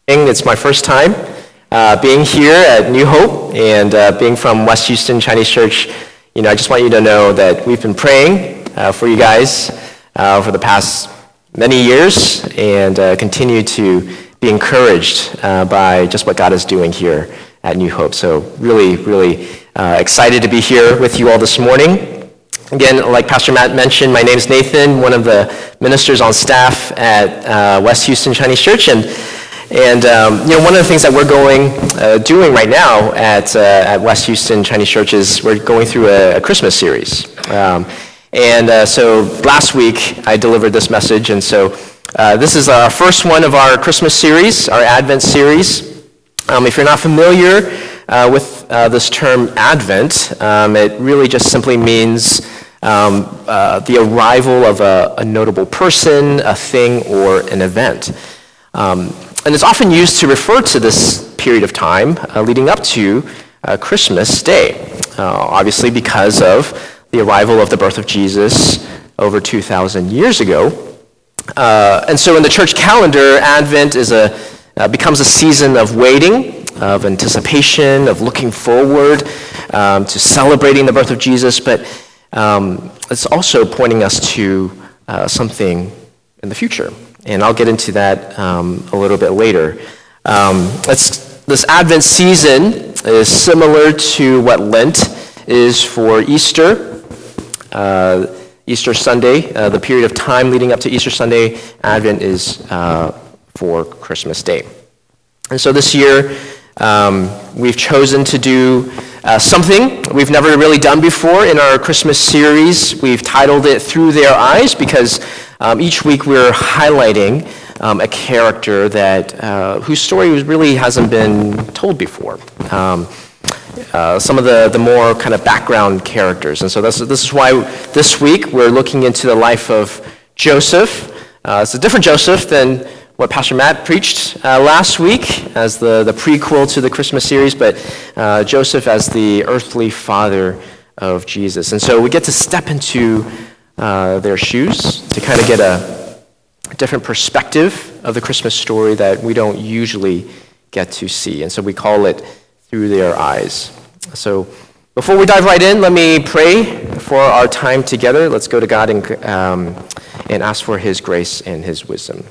It's my first time being here at New Hope and being from West Houston Chinese Church. I just want you to know that we've been praying for you guys for the past many years and continue to be encouraged by just what God is doing here at New Hope. So really excited to be here with you all this morning. Again, like Pastor Matt mentioned, my name is Nathan, one of the ministers on staff at West Houston Chinese Church, and one of the things that we're doing right now at West Houston Chinese Church is we're going through a Christmas series. So last week I delivered this message, and so this is our first one of our Christmas series, our Advent series. If you're not familiar with this term Advent, it really just simply means the arrival of a notable person, a thing, or an event. And it's often used to refer to this period of time leading up to Christmas Day, obviously because of the arrival of the birth of Jesus over 2,000 years ago. And so in the church calendar, Advent becomes a season of waiting, of anticipation, of looking forward to celebrating the birth of Jesus, but it's also pointing us to something in the future. And I'll get into that a little bit later. This Advent season is similar to what Lent is for Easter. Easter Sunday, the period of time leading up to Easter Sunday, Advent is for Christmas Day. And so this year, we've chosen to do something we've never really done before in our Christmas series. We've titled it Through Their Eyes because each week we're highlighting a character whose story really hasn't been told before. Some of the more kind of background characters. And so this is why this week we're looking into the life of Joseph. It's a different Joseph than what Pastor Matt preached last week as the prequel to the Christmas series, but Joseph as the earthly father of Jesus. And so we get to step into their shoes to kind of get a different perspective of the Christmas story that we don't usually get to see. And so we call it Through Their Eyes. So before we dive right in, let me pray for our time together. Let's go to God and ask for his grace and his wisdom.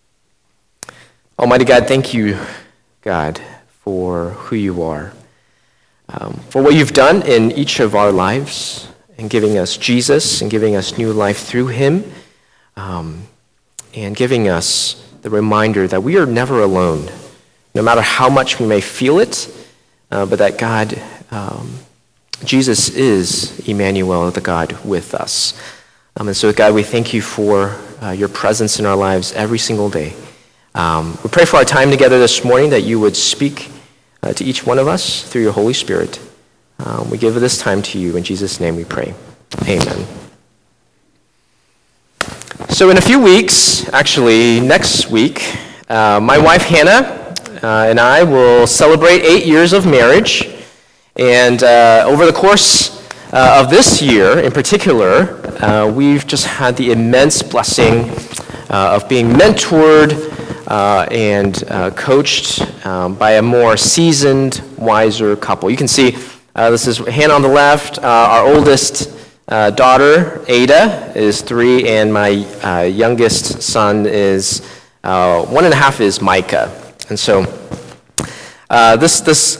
Almighty God, thank you, God, for who you are, for what you've done in each of our lives, and giving us Jesus, and giving us new life through him, and giving us the reminder that we are never alone, no matter how much we may feel it, but that God, Jesus is Emmanuel, the God with us. And so, God, we thank you for your presence in our lives every single day. We pray for our time together this morning that you would speak to each one of us through your Holy Spirit. We give this time to you. In Jesus' name we pray. Amen. So in a few weeks, actually next week, my wife Hannah and I will celebrate 8 years of marriage. And over the course of this year in particular, we've just had the immense blessing of being mentored and coached by a more seasoned, wiser couple. You can see this is Hannah on the left. Our oldest daughter, Ada, is 3, and my youngest son is 1.5, is Micah. And so this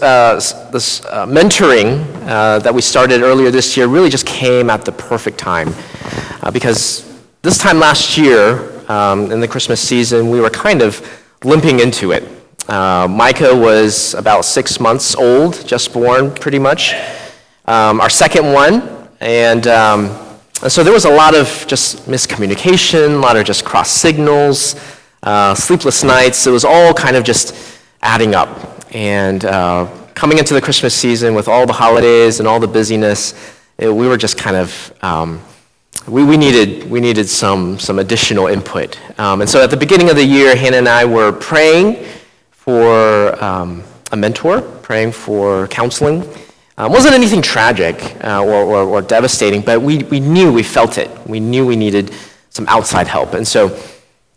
mentoring that we started earlier this year really just came at the perfect time because this time last year, in the Christmas season, we were kind of limping into it. Micah was about 6 months old, just born pretty much, our second one, and so there was a lot of just miscommunication, a lot of just cross signals, sleepless nights. It was all kind of just adding up. And coming into the Christmas season with all the holidays and all the busyness, we were just kind of we needed some additional input. And so at the beginning of the year, Hannah and I were praying for a mentor, praying for counseling. It wasn't anything tragic or devastating, but we felt it. We knew we needed some outside help. And so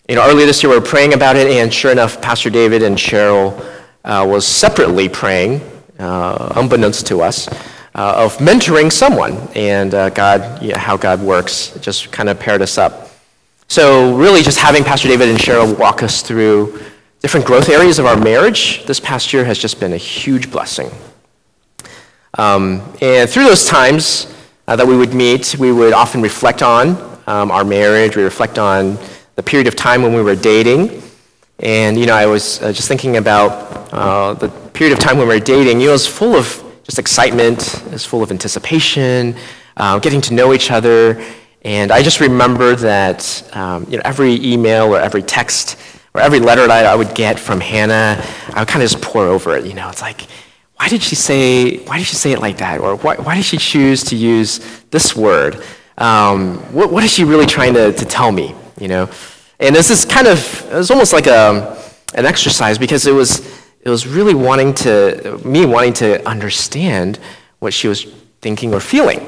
Earlier this year we were praying about it, and sure enough, Pastor David and Cheryl was separately praying, unbeknownst to us, of mentoring someone, and how God works. It just kind of paired us up. So really just having Pastor David and Cheryl walk us through different growth areas of our marriage this past year has just been a huge blessing. And through those times that we would meet, we would often reflect on our marriage. We reflect on the period of time when we were dating. And, I was just thinking about the period of time when we were dating. It was full of just excitement. It was full of anticipation, getting to know each other. And I just remember that, every email or every text or every letter that I would get from Hannah, I would kind of just pour over it. It's like, why did she say it like that? Or why did she choose to use this word? What is she really trying to tell me? And this is it was almost like an exercise, because it was really wanting to understand what she was thinking or feeling.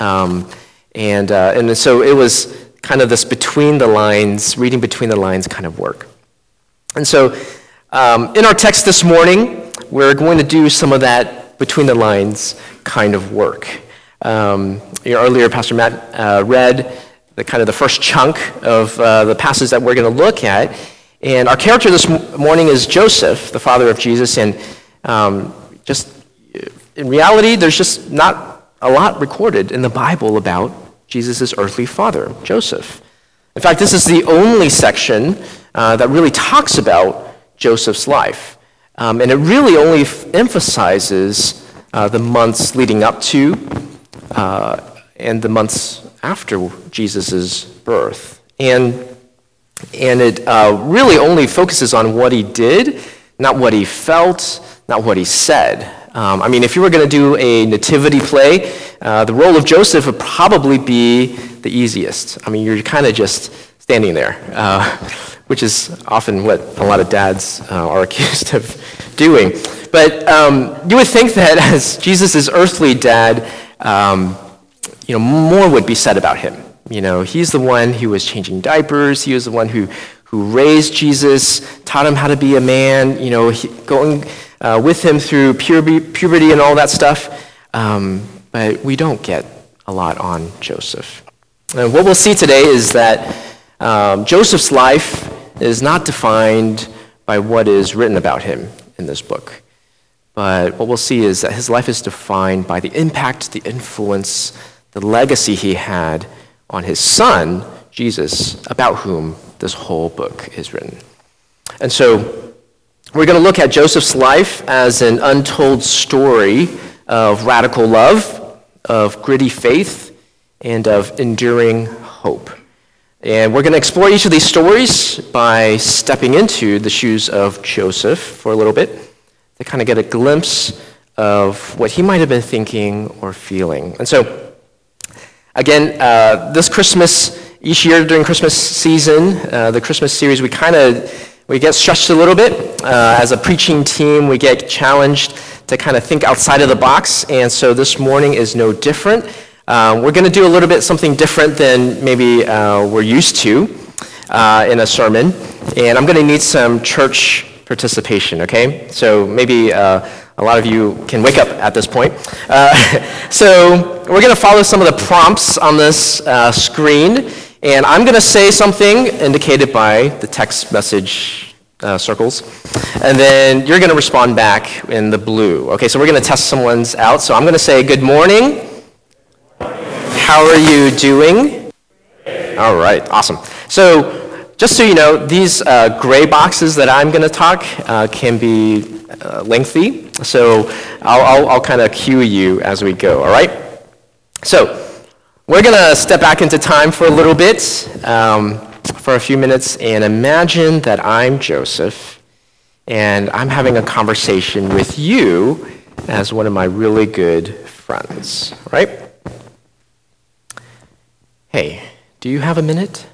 And so it was kind of this between the lines, reading between the lines kind of work. And so in our text this morning, we're going to do some of that between the lines kind of work. Earlier, Pastor Matt read the first chunk of the passage that we're going to look at. And our character this morning is Joseph, the father of Jesus. And just in reality, there's just not a lot recorded in the Bible about Jesus' earthly father, Joseph. In fact, this is the only section that really talks about Joseph's life. And it really only emphasizes the months leading up to and the months after Jesus' birth. And it really only focuses on what he did, not what he felt, not what he said. If you were going to do a nativity play, the role of Joseph would probably be the easiest. You're kind of just standing there, which is often what a lot of dads are accused of doing. But you would think that as Jesus' earthly dad, more would be said about him. He's the one who was changing diapers. He was the one who raised Jesus, taught him how to be a man, going with him through puberty and all that stuff. But we don't get a lot on Joseph. And what we'll see today is that Joseph's life is not defined by what is written about him in this book. But what we'll see is that his life is defined by the impact, the influence, the legacy he had on his son, Jesus, about whom this whole book is written. And so we're going to look at Joseph's life as an untold story of radical love, of gritty faith, and of enduring hope. And we're going to explore each of these stories by stepping into the shoes of Joseph for a little bit to kind of get a glimpse of what he might have been thinking or feeling. And so, again, this Christmas, each year during Christmas season, the Christmas series, we get stretched a little bit. As a preaching team, we get challenged to kind of think outside of the box, and so this morning is no different. We're going to do a little bit something different than maybe we're used to in a sermon, and I'm going to need some church participation, okay? So maybe a lot of you can wake up at this point. So we're going to follow some of the prompts on this screen, and I'm going to say something indicated by the text message circles, and then you're going to respond back in the blue. Okay, so we're going to test someone's out. So I'm going to say, good morning. How are you doing? All right, awesome. So just so you know, these gray boxes that I'm going to talk can be lengthy, so I'll kind of cue you as we go, all right? So we're going to step back into time for a little bit, for a few minutes, and imagine that I'm Joseph, and I'm having a conversation with you as one of my really good friends, right? Hey, do you have a minute?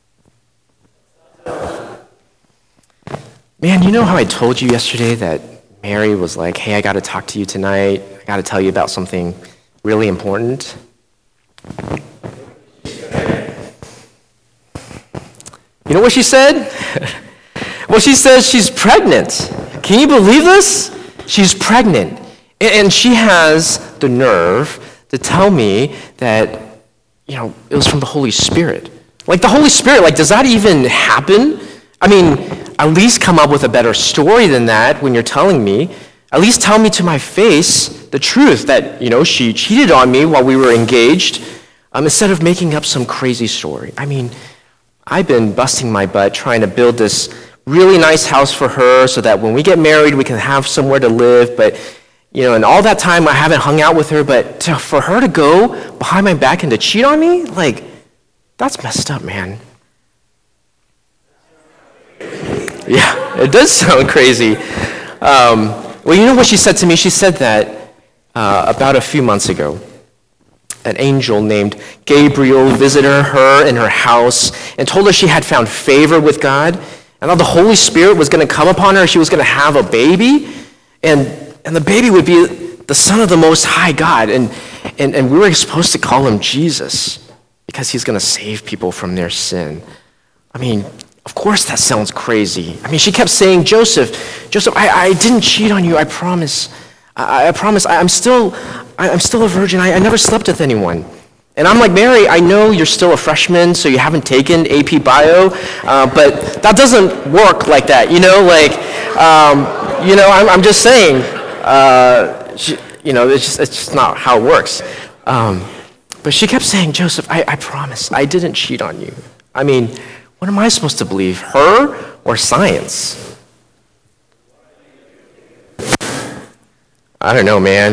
Man, you know how I told you yesterday that Mary was like, hey, I got to talk to you tonight. I got to tell you about something really important. You know what she said? Well, she says she's pregnant. Can you believe this? She's pregnant. And she has the nerve to tell me that, it was from the Holy Spirit. Like, the Holy Spirit, does that even happen? I mean, at least come up with a better story than that when you're telling me. At least tell me to my face the truth that, she cheated on me while we were engaged, instead of making up some crazy story. I mean, I've been busting my butt trying to build this really nice house for her so that when we get married, we can have somewhere to live. But, and all that time I haven't hung out with her, but for her to go behind my back and to cheat on me, that's messed up, man. Yeah, it does sound crazy. Well, you know what she said to me? She said that about a few months ago, an angel named Gabriel visited her in her house and told her she had found favor with God, and that the Holy Spirit was going to come upon her. She was going to have a baby, and the baby would be the Son of the Most High God, and we were supposed to call him Jesus because he's going to save people from their sin. I mean, of course that sounds crazy. I mean, she kept saying, Joseph, I didn't cheat on you, I promise. I promise, I'm still a virgin. I never slept with anyone. And I'm like, Mary, I know you're still a freshman, so you haven't taken AP Bio, but that doesn't work like that, I'm just saying, it's just not how it works. But she kept saying, Joseph, I promise, I didn't cheat on you. I mean, what am I supposed to believe, her or science? I don't know, man.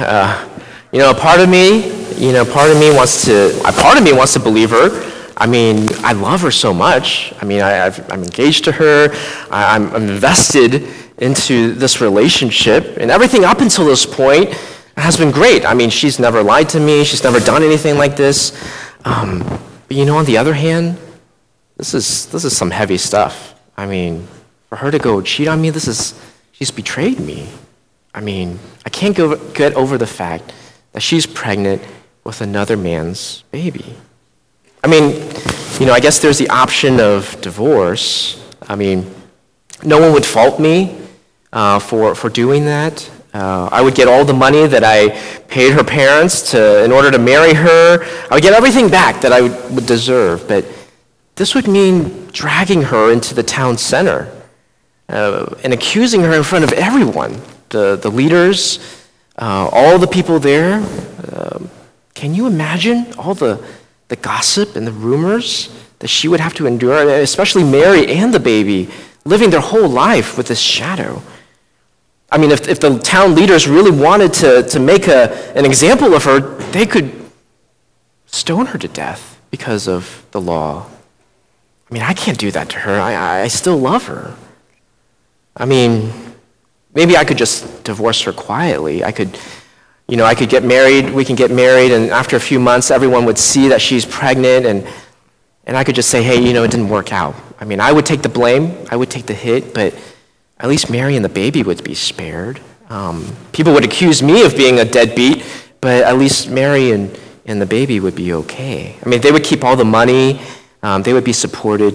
Part of me wants to believe her. I mean, I love her so much. I mean, I'm engaged to her. I'm invested into this relationship, and everything up until this point has been great. I mean, she's never lied to me. She's never done anything like this. But on the other hand, this is some heavy stuff. I mean, for her to go cheat on me, she's betrayed me. I mean, I can't get over the fact that she's pregnant with another man's baby. I mean, I guess there's the option of divorce. I mean, no one would fault me for doing that. I would get all the money that I paid her parents in order to marry her. I would get everything back that I would deserve, but this would mean dragging her into the town center and accusing her in front of everyone. The leaders, all the people there. Can you imagine all the gossip and the rumors that she would have to endure, especially Mary and the baby, living their whole life with this shadow? I mean, if the town leaders really wanted to make an example of her, they could stone her to death because of the law. I mean, I can't do that to her. I still love her. I mean, maybe I could just divorce her quietly. I could get married, we can get married, and after a few months, everyone would see that she's pregnant, and I could just say, hey, it didn't work out. I mean, I would take the blame, I would take the hit, but at least Mary and the baby would be spared. People would accuse me of being a deadbeat, but at least Mary and the baby would be okay. I mean, they would keep all the money, they would be supported.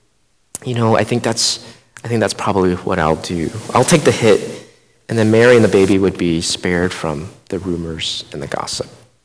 I think that's probably what I'll do. I'll take the hit, and then Mary and the baby would be spared from the rumors and the gossip.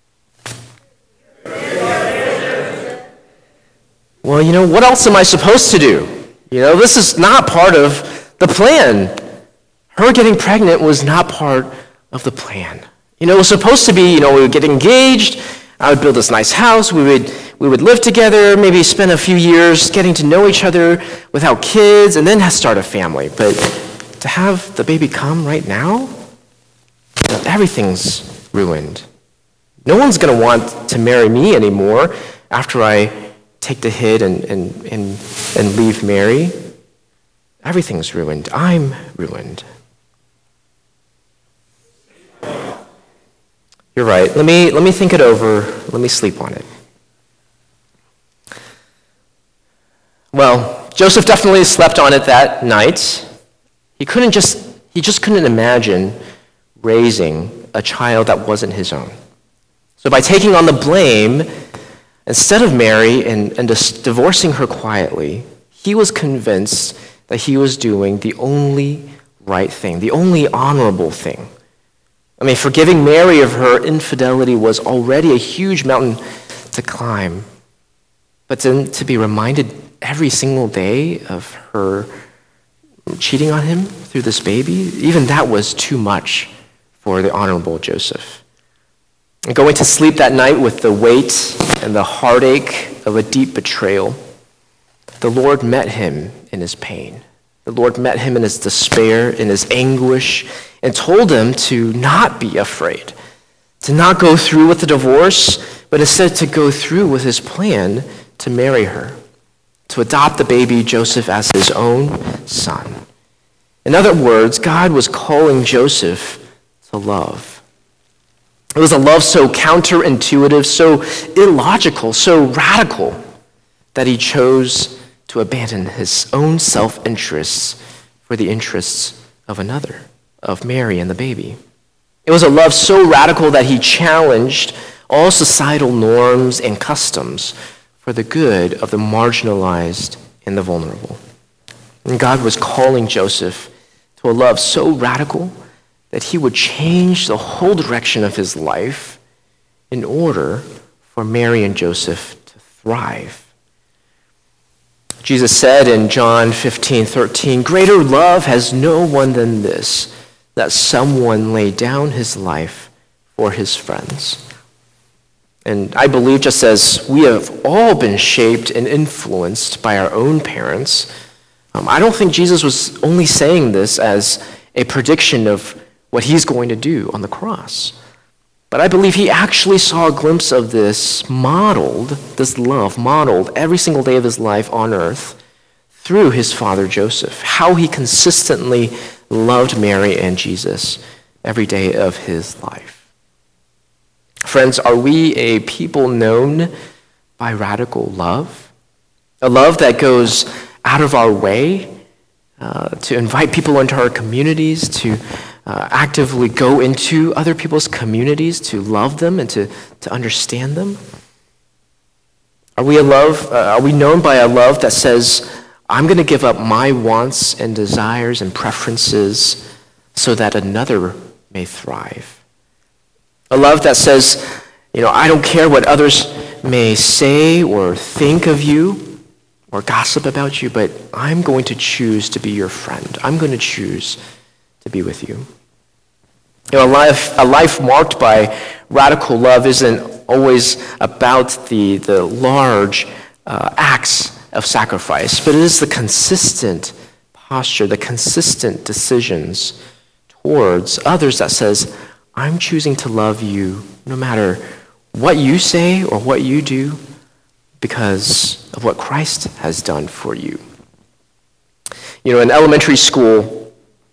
Well, what else am I supposed to do? This is not part of the plan. Her getting pregnant was not part of the plan. It was supposed to be, we would get engaged, I would build this nice house, we would live together, maybe spend a few years getting to know each other without kids, and then start a family. But to have the baby come right now, everything's ruined. No one's going to want to marry me anymore after I take the hit and leave Mary. Everything's ruined. I'm ruined. You're right. Let me think it over. Let me sleep on it. Well, Joseph definitely slept on it that night. He just couldn't imagine raising a child that wasn't his own. So by taking on the blame, instead of Mary and just divorcing her quietly, He was convinced that he was doing the only right thing, the only honorable thing. I mean, forgiving Mary of her infidelity was already a huge mountain to climb. But then to be reminded every single day of her cheating on him through this baby, even that was too much for the honorable Joseph. And going to sleep that night with the weight and the heartache of a deep betrayal, the Lord met him in his pain. The Lord met him in his despair, in his anguish, and told him to not be afraid, to not go through with the divorce, but instead to go through with his plan to marry her, to adopt the baby Joseph as his own son. In other words, God was calling Joseph to love. It was a love so counterintuitive, so illogical, so radical, that he chose to abandon his own self-interests for the interests of another, of Mary and the baby. It was a love so radical that he challenged all societal norms and customs for the good of the marginalized and the vulnerable. And God was calling Joseph to a love so radical that he would change the whole direction of his life in order for Mary and Joseph to thrive. Jesus said in John 15:13, "Greater love has no one than this, that someone lay down his life for his friends." And I believe just as we have all been shaped and influenced by our own parents, I don't think Jesus was only saying this as a prediction of what he's going to do on the cross. But I believe he actually saw a glimpse of this love modeled every single day of his life on earth through his father Joseph, how he consistently loved Mary and Jesus every day of his life. Friends, are we a people known by radical love? A love that goes out of our way to invite people into our communities, to actively go into other people's communities, to love them and to understand them? Are we known by a love that says, I'm going to give up my wants and desires and preferences so that another may thrive? A love that says, I don't care what others may say or think of you or gossip about you, but I'm going to choose to be your friend. I'm going to choose to be with you. A life marked by radical love isn't always about the large acts of sacrifice, but it is the consistent posture, the consistent decisions towards others that says, I'm choosing to love you no matter what you say or what you do because of what Christ has done for you. In elementary school,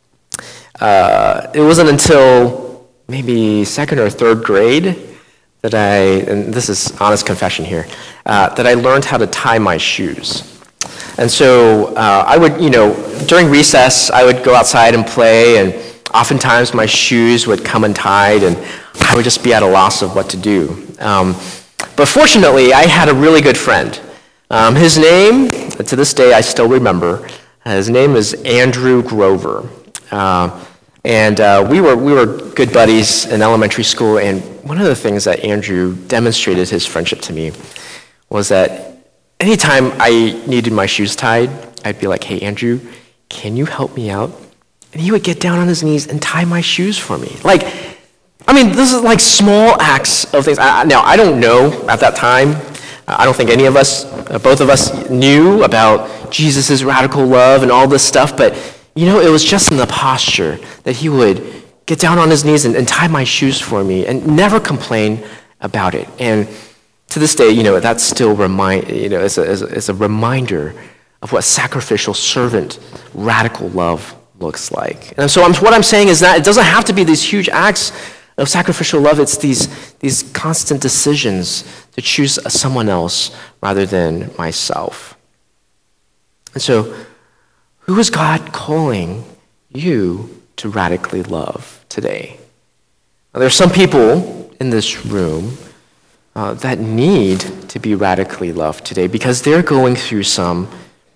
it wasn't until maybe second or third grade that and this is honest confession here, that I learned how to tie my shoes. And so I would, during recess, I would go outside and play, and oftentimes my shoes would come untied, and I would just be at a loss of what to do. But fortunately, I had a really good friend. His name, to this day I still remember, his name is Andrew Grover. And we were good buddies in elementary school, and one of the things that Andrew demonstrated his friendship to me was that anytime I needed my shoes tied, I'd be like, hey, Andrew, can you help me out? And he would get down on his knees and tie my shoes for me. This is like small acts of things. Now, I don't know at that time. I don't think any of us, both of us, knew about Jesus' radical love and all this stuff, but it was just in the posture that he would get down on his knees and tie my shoes for me and never complain about it. And to this day, that still is a reminder of what sacrificial, servant, radical love looks like. And so what I'm saying is that it doesn't have to be these huge acts of sacrificial love. It's these constant decisions to choose someone else rather than myself. And so, who is God calling you to radically love today? Now, there are some people in this room that need to be radically loved today because they're going through some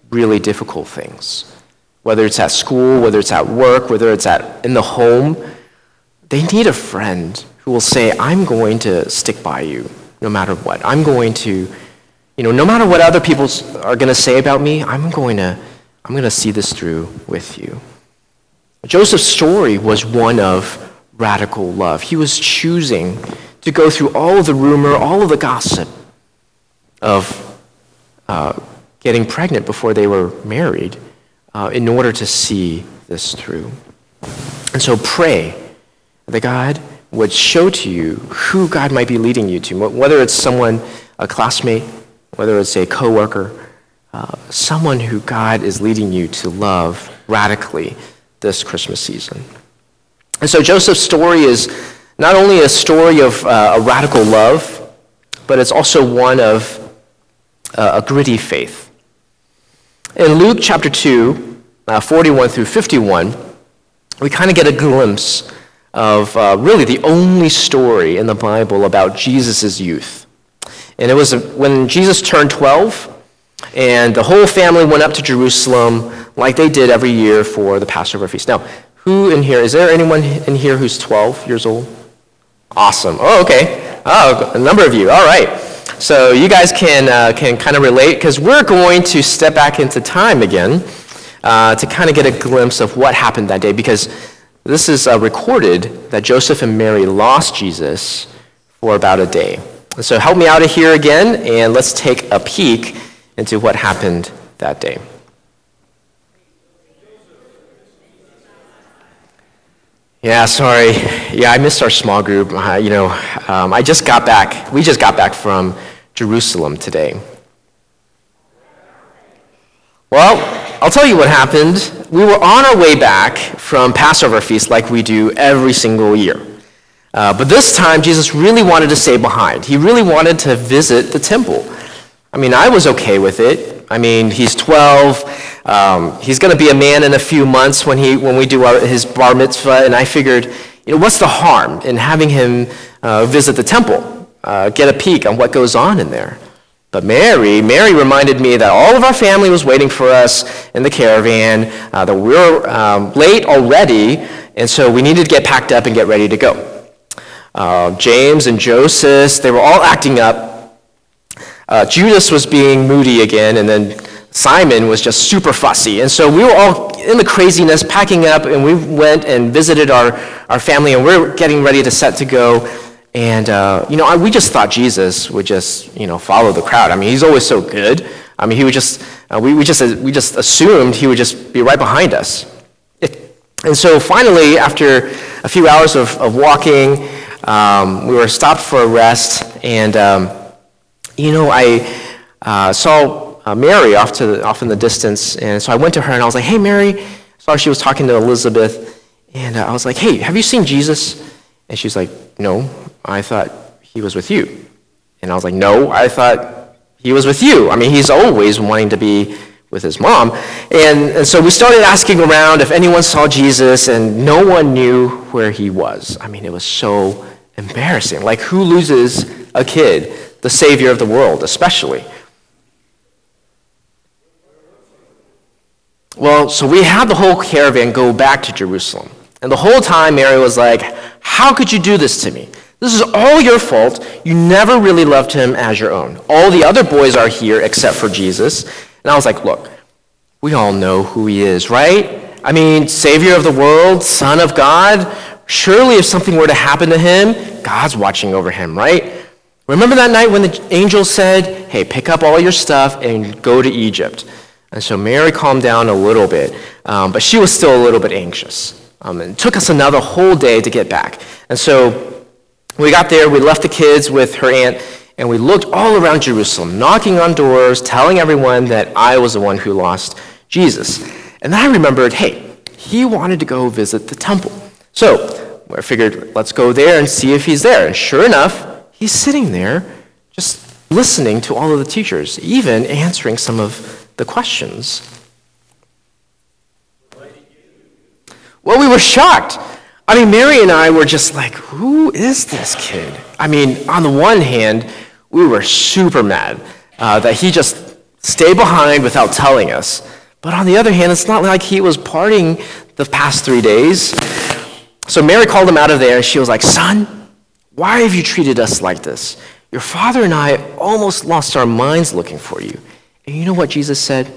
really difficult things. Whether it's at school, whether it's at work, whether it's in the home, they need a friend who will say, I'm going to stick by you no matter what. I'm going to, no matter what other people are going to say about me, I'm going to see this through with you. Joseph's story was one of radical love. He was choosing to go through all of the rumor, all of the gossip of getting pregnant before they were married in order to see this through. And so pray that God would show to you who God might be leading you to, whether it's someone, a classmate, whether it's a coworker, someone who God is leading you to love radically this Christmas season. And so Joseph's story is not only a story of a radical love, but it's also one of a gritty faith. In Luke chapter 2, 41 through 51, we kind of get a glimpse of really the only story in the Bible about Jesus' youth. And it was when Jesus turned 12, and the whole family went up to Jerusalem like they did every year for the Passover feast. Now, who in here, is there anyone in here who's 12 years old? Awesome. Oh, okay. Oh, a number of you. All right. So you guys can kind of relate, because we're going to step back into time again to kind of get a glimpse of what happened that day, because this is recorded that Joseph and Mary lost Jesus for about a day. So help me out of here again, and let's take a peek into what happened that day. Yeah, sorry. Yeah, I missed our small group. I just got back. We just got back from Jerusalem today. Well, I'll tell you what happened. We were on our way back from Passover feast like we do every single year. But this time, Jesus really wanted to stay behind. He really wanted to visit the temple. I mean, I was okay with it. I mean, he's 12. He's going to be a man in a few months when we do his bar mitzvah, and I figured, what's the harm in having him visit the temple, get a peek on what goes on in there? But Mary reminded me that all of our family was waiting for us in the caravan, that we were late already, and so we needed to get packed up and get ready to go. James and Joseph, they were all acting up. Judas was being moody again, and then Simon was just super fussy. And so we were all in the craziness, packing up, and we went and visited our family, and we're getting ready to set to go. And, we just thought Jesus would just, follow the crowd. I mean, he's always so good. I mean, he would just, we just assumed he would just be right behind us. And so finally, after a few hours of walking, we were stopped for a rest, and, I saw Mary off in the distance, and so I went to her, and I was like, hey, Mary. I saw she was talking to Elizabeth, and I was like, hey, have you seen Jesus? And she's like, no, I thought he was with you. And I was like, no, I thought he was with you. I mean, he's always wanting to be with his mom. And so we started asking around if anyone saw Jesus, and no one knew where he was. I mean, it was so embarrassing. Like, who loses a kid, the Savior of the world, especially? Well, so we had the whole caravan go back to Jerusalem. And the whole time, Mary was like, how could you do this to me? This is all your fault. You never really loved him as your own. All the other boys are here except for Jesus. And I was like, look, we all know who he is, right? I mean, Savior of the world, Son of God. Surely if something were to happen to him, God's watching over him, right? Remember that night when the angel said, hey, pick up all your stuff and go to Egypt? And so Mary calmed down a little bit, but she was still a little bit anxious. And it took us another whole day to get back. And so we got there, we left the kids with her aunt, and we looked all around Jerusalem, knocking on doors, telling everyone that I was the one who lost Jesus. And then I remembered, hey, he wanted to go visit the temple. So I figured, let's go there and see if he's there. And sure enough, he's sitting there just listening to all of the teachers, even answering some of the questions. Well, we were shocked. I mean, Mary and I were just like, who is this kid? I mean, on the one hand, we were super mad that he just stay behind without telling us. But on the other hand, it's not like he was partying the past 3 days. So Mary called him out of there, and she was like, "Son, why have you treated us like this? Your father and I almost lost our minds looking for you." And you know what Jesus said?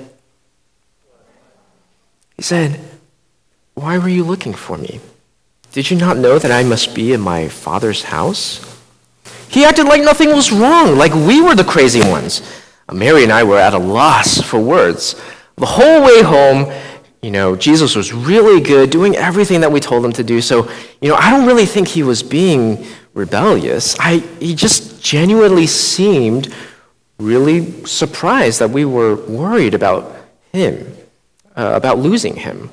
He said, "Why were you looking for me? Did you not know that I must be in my Father's house?" He acted like nothing was wrong, like we were the crazy ones. Mary and I were at a loss for words. The whole way home, Jesus was really good, doing everything that we told him to do. So, I don't really think he was being rebellious. He just genuinely seemed really surprised that we were worried about him, about losing him.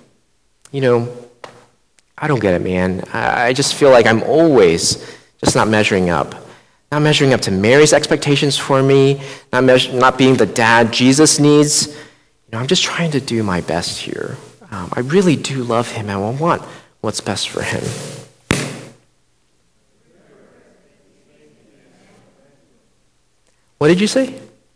I don't get it, man. I just feel like I'm always just not measuring up. Not measuring up to Mary's expectations for me, not being the dad Jesus needs. I'm just trying to do my best here. I really do love him, and I want what's best for him. What did you say?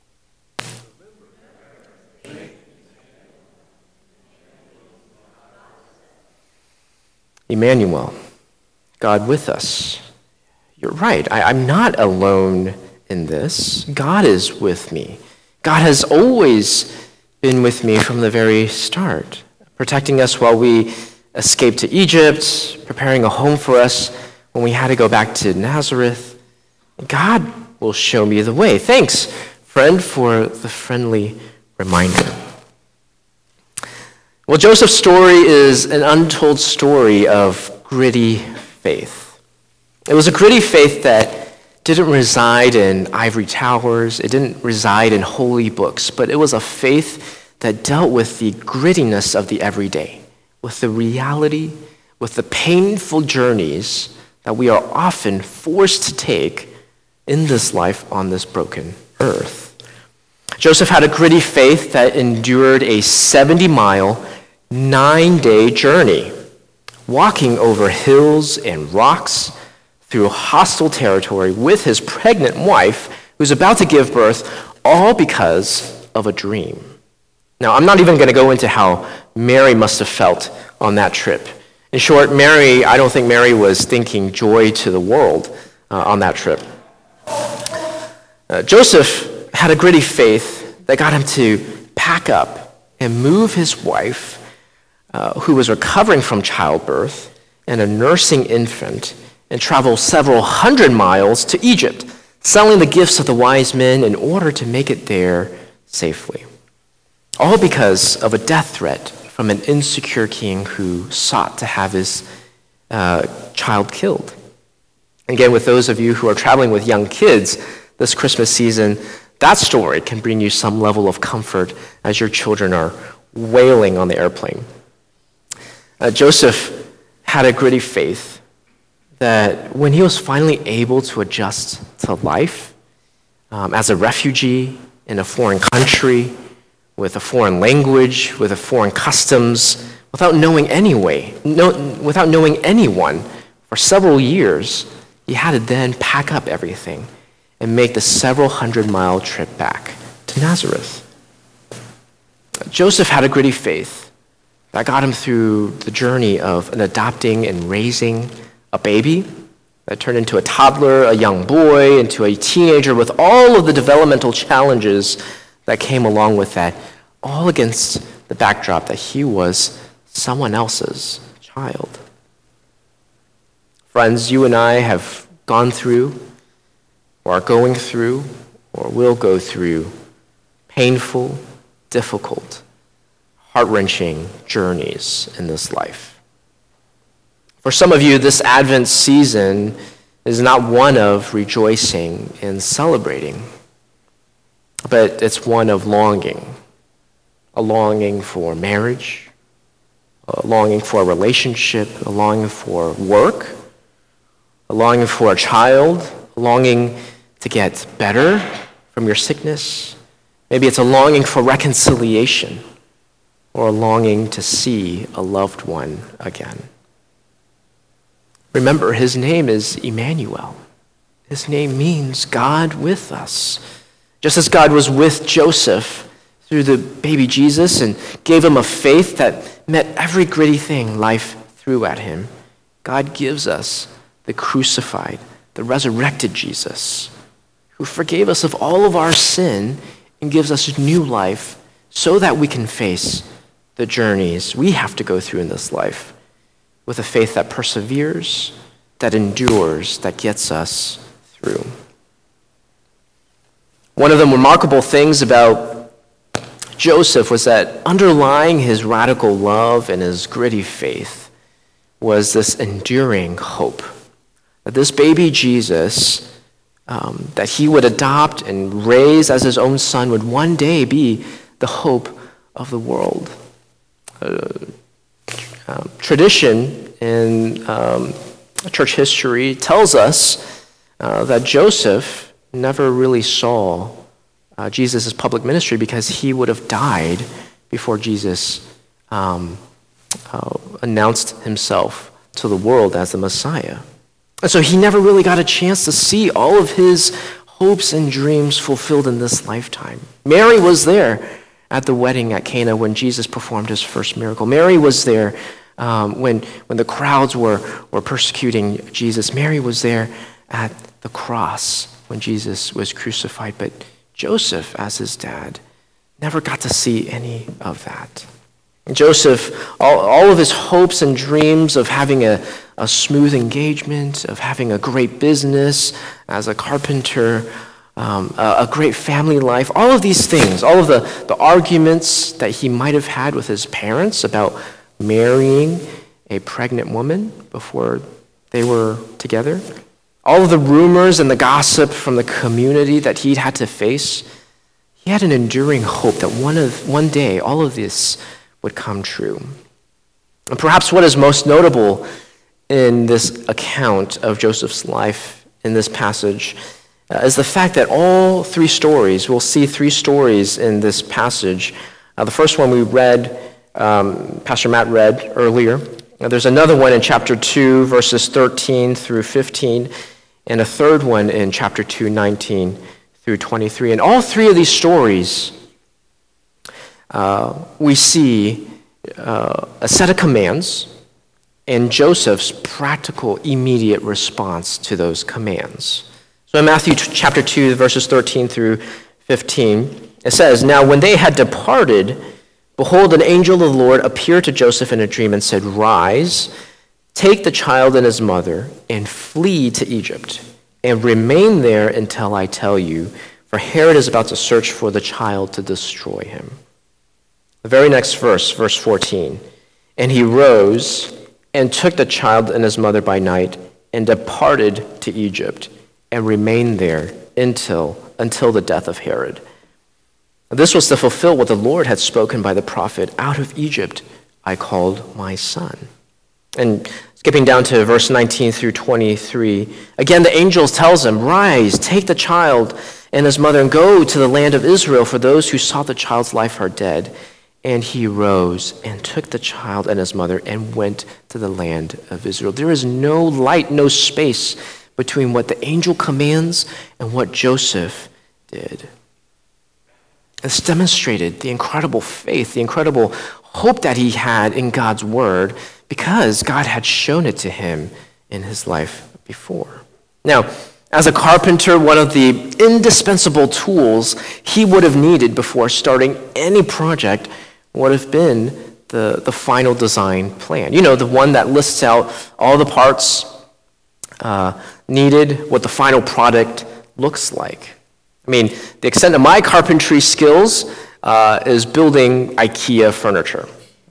Emmanuel, God with us. You're right. I'm not alone in this. God is with me. God has always been with me from the very start, protecting us while we escaped to Egypt, preparing a home for us when we had to go back to Nazareth. God will show me the way. Thanks, friend, for the friendly reminder. Well, Joseph's story is an untold story of gritty faith. It was a gritty faith that didn't reside in ivory towers. It didn't reside in holy books, but it was a faith that dealt with the grittiness of the everyday, with the reality, with the painful journeys that we are often forced to take in this life on this broken earth. Joseph had a gritty faith that endured a 70-mile, 9-day journey, walking over hills and rocks, through hostile territory with his pregnant wife who's about to give birth, all because of a dream. Now, I'm not even going to go into how Mary must have felt on that trip. In short, I don't think Mary was thinking joy to the world on that trip. Joseph had a gritty faith that got him to pack up and move his wife, who was recovering from childbirth and a nursing infant, and travel several hundred miles to Egypt, selling the gifts of the wise men in order to make it there safely. All because of a death threat from an insecure king who sought to have his child killed. Again, with those of you who are traveling with young kids this Christmas season, that story can bring you some level of comfort as your children are wailing on the airplane. Joseph had a gritty faith that when he was finally able to adjust to life as a refugee in a foreign country, with a foreign language, with a foreign customs, without knowing anyone for several years, he had to then pack up everything and make the several hundred-mile trip back to Nazareth. Joseph had a gritty faith that got him through the journey of adopting and raising a baby that turned into a toddler, a young boy, into a teenager, with all of the developmental challenges that came along with that, all against the backdrop that he was someone else's child. Friends, you and I have gone through, or are going through, or will go through painful, difficult, heart-wrenching journeys in this life. For some of you, this Advent season is not one of rejoicing and celebrating, but it's one of longing. A longing for marriage, a longing for a relationship, a longing for work, a longing for a child, a longing to get better from your sickness. Maybe it's a longing for reconciliation or a longing to see a loved one again. Remember, his name is Emmanuel. His name means God with us. Just as God was with Joseph through the baby Jesus and gave him a faith that met every gritty thing life threw at him, God gives us the crucified, the resurrected Jesus, who forgave us of all of our sin and gives us new life so that we can face the journeys we have to go through in this life with a faith that perseveres, that endures, that gets us through. One of the remarkable things about Joseph was that underlying his radical love and his gritty faith was this enduring hope that this baby Jesus that he would adopt and raise as his own son would one day be the hope of the world. Tradition in church history tells us that Joseph never really saw Jesus' public ministry because he would have died before Jesus announced himself to the world as the Messiah. And so he never really got a chance to see all of his hopes and dreams fulfilled in this lifetime. Mary was there at the wedding at Cana when Jesus performed his first miracle. Mary was there when the crowds were persecuting Jesus. Mary was there at the cross when Jesus was crucified. But Joseph, as his dad, never got to see any of that. Joseph, all of his hopes and dreams of having a smooth engagement, of having a great business as a carpenter, a great family life, all of these things, all of the arguments that he might have had with his parents about marrying a pregnant woman before they were together, all of the rumors and the gossip from the community that he'd had to face, he had an enduring hope that one day all of this would come true. And perhaps what is most notable in this account of Joseph's life in this passage is the fact that all three stories, we'll see three stories in this passage. The first one we read, Pastor Matt read earlier. There's another one in chapter 2, verses 13 through 15, and a third one in chapter 2, 19 through 23. And all three of these stories, we see a set of commands and Joseph's practical, immediate response to those commands. So in Matthew chapter 2, verses 13 through 15, it says, "Now when they had departed, behold, an angel of the Lord appeared to Joseph in a dream and said, 'Rise, take the child and his mother, and flee to Egypt, and remain there until I tell you, for Herod is about to search for the child to destroy him.'" The very next verse, verse 14, "And he rose and took the child and his mother by night and departed to Egypt and remained there until the death of Herod. This was to fulfill what the Lord had spoken by the prophet, 'Out of Egypt I called my son.'" And skipping down to verse 19 through 23, again the angel tells him, "Rise, take the child and his mother and go to the land of Israel, for those who sought the child's life are dead." And he rose and took the child and his mother and went to the land of Israel. There is no light, no space between what the angel commands and what Joseph did. This demonstrated the incredible faith, the incredible hope that he had in God's word because God had shown it to him in his life before. Now, as a carpenter, one of the indispensable tools he would have needed before starting any project would have been the final design plan. You know, the one that lists out all the parts needed, what the final product looks like. I mean, the extent of my carpentry skills is building IKEA furniture.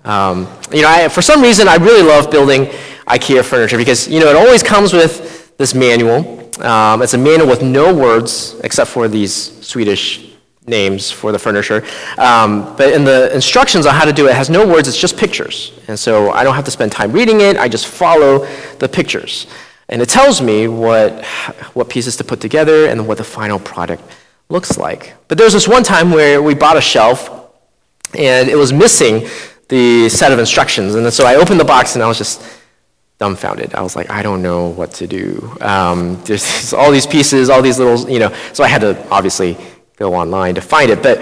For some reason, I really love building IKEA furniture because, it always comes with this manual. It's a manual with no words except for these Swedish names for the furniture. But in the instructions on how to do it, it has no words, it's just pictures. And so I don't have to spend time reading it, I just follow the pictures. And it tells me what pieces to put together and what the final product looks like. But there was this one time where we bought a shelf and it was missing the set of instructions. And so I opened the box and I was just dumbfounded. I was like, I don't know what to do. There's all these pieces, all these little, so I had to obviously go online to find it. But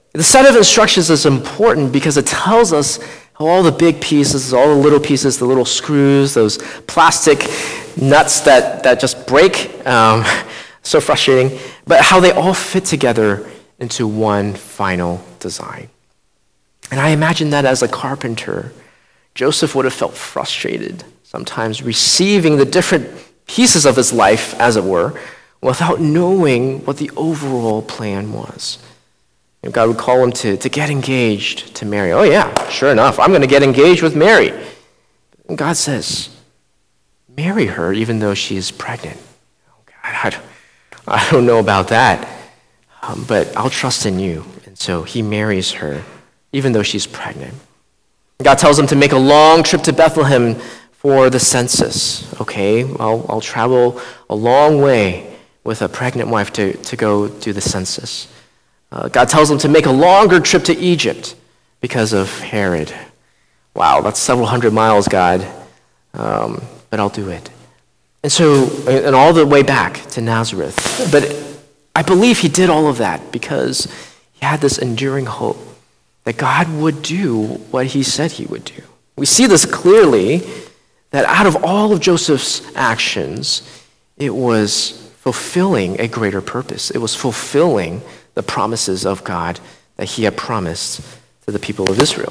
The set of instructions is important because it tells us how all the big pieces, all the little pieces, the little screws, those plastic nuts that just break, so frustrating, but how they all fit together into one final design. And I imagine that as a carpenter, Joseph would have felt frustrated sometimes receiving the different pieces of his life, as it were, without knowing what the overall plan was. And God would call him to get engaged to Mary. Oh yeah, sure enough, I'm going to get engaged with Mary. And God says, marry her even though she is pregnant. Oh God, I don't know about that, but I'll trust in you. And so he marries her even though she's pregnant. God tells him to make a long trip to Bethlehem for the census. Okay, I'll travel a long way with a pregnant wife to go do the census. God tells him to make a longer trip to Egypt because of Herod. Wow, that's several hundred miles, God, but I'll do it. And all the way back to Nazareth. But I believe he did all of that because he had this enduring hope that God would do what he said he would do. We see this clearly, that out of all of Joseph's actions, it was fulfilling a greater purpose. It was fulfilling the promises of God that he had promised to the people of Israel.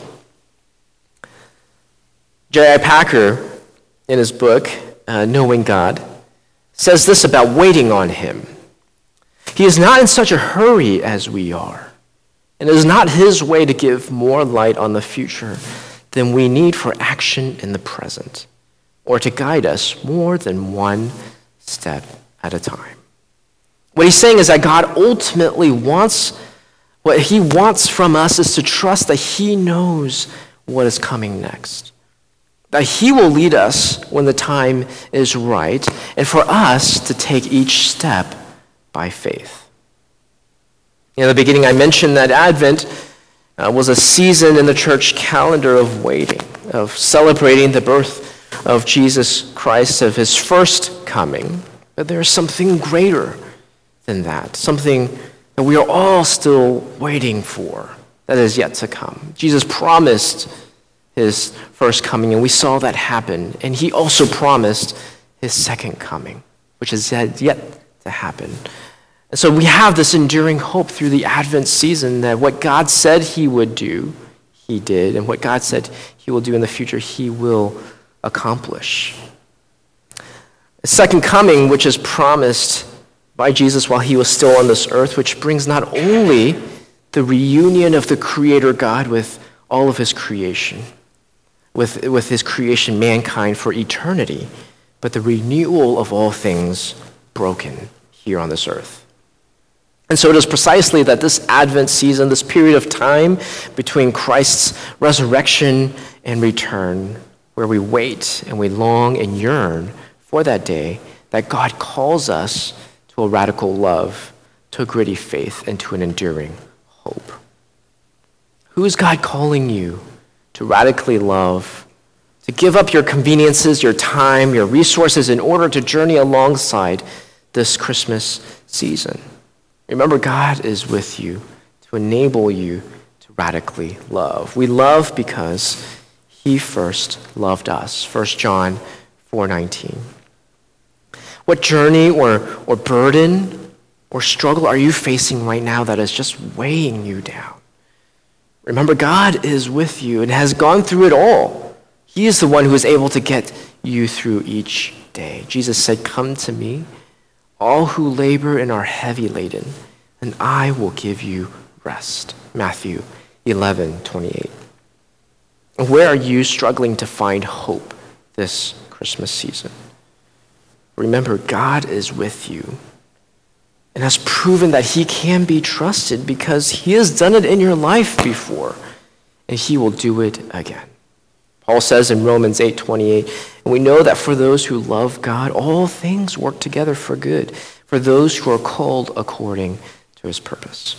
J.I. Packer, in his book, Knowing God, says this about waiting on him. He is not in such a hurry as we are, and it is not his way to give more light on the future than we need for action in the present, or to guide us more than one step at a time. What he's saying is that God ultimately what he wants from us is to trust that he knows what is coming next, that he will lead us when the time is right, and for us to take each step by faith. In the beginning, I mentioned that Advent was a season in the church calendar of waiting, of celebrating the birth of Jesus Christ, of his first coming. But there is something greater than that, something that we are all still waiting for that is yet to come. Jesus promised his first coming, and we saw that happen. And he also promised his second coming, which is yet to happen. And so we have this enduring hope through the Advent season that what God said he would do, he did, and what God said he will do in the future, he will accomplish. The second coming, which is promised by Jesus while he was still on this earth, which brings not only the reunion of the Creator God with all of his creation, with his creation, mankind, for eternity, but the renewal of all things broken here on this earth. And so it is precisely that this Advent season, this period of time between Christ's resurrection and return, where we wait and we long and yearn for that day, that God calls us to a radical love, to a gritty faith, and to an enduring hope. Who is God calling you to radically love, to give up your conveniences, your time, your resources in order to journey alongside this Christmas season? Remember, God is with you to enable you to radically love. We love because he first loved us. 1 John 4:19. What journey or burden or struggle are you facing right now that is just weighing you down? Remember, God is with you and has gone through it all. He is the one who is able to get you through each day. Jesus said, "Come to me, all who labor and are heavy laden, and I will give you rest." Matthew 11:28. And where are you struggling to find hope this Christmas season? Remember, God is with you and has proven that he can be trusted because he has done it in your life before, and he will do it again. Paul says in Romans 8:28, and we know that for those who love God, all things work together for good, for those who are called according to his purpose.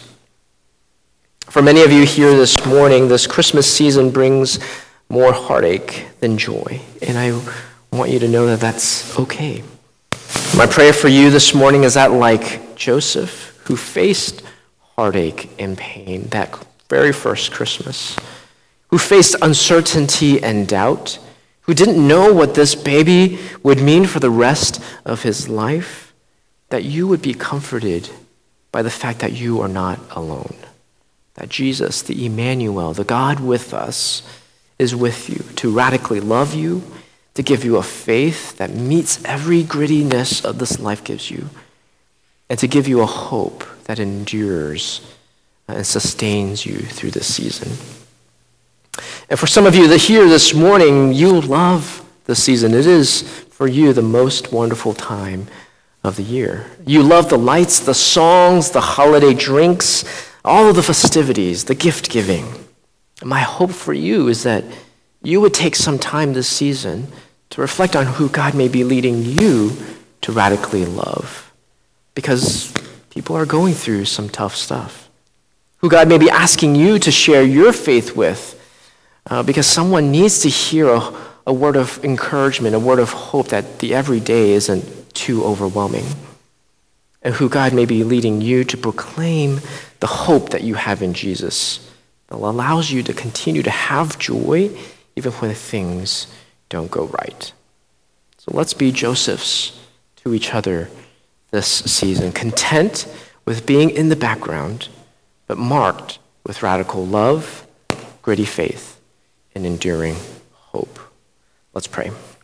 For many of you here this morning, this Christmas season brings more heartache than joy, and I want you to know that that's okay. My prayer for you this morning is that, like Joseph, who faced heartache and pain, that very first Christmas, who faced uncertainty and doubt, who didn't know what this baby would mean for the rest of his life, that you would be comforted by the fact that you are not alone, that Jesus, the Emmanuel, the God with us, is with you to radically love you, to give you a faith that meets every grittiness of this life gives you, and to give you a hope that endures and sustains you through this season. And for some of you that here this morning, you love the season. It is for you the most wonderful time of the year. You love the lights, the songs, the holiday drinks, all of the festivities, the gift giving. And my hope for you is that you would take some time this season to reflect on who God may be leading you to radically love. Because people are going through some tough stuff. Who God may be asking you to share your faith with, because someone needs to hear a word of encouragement, a word of hope that the everyday isn't too overwhelming. And who God may be leading you to proclaim the hope that you have in Jesus that allows you to continue to have joy even when things don't go right. So let's be Josephs to each other this season, content with being in the background, but marked with radical love, gritty faith, and enduring hope. Let's pray.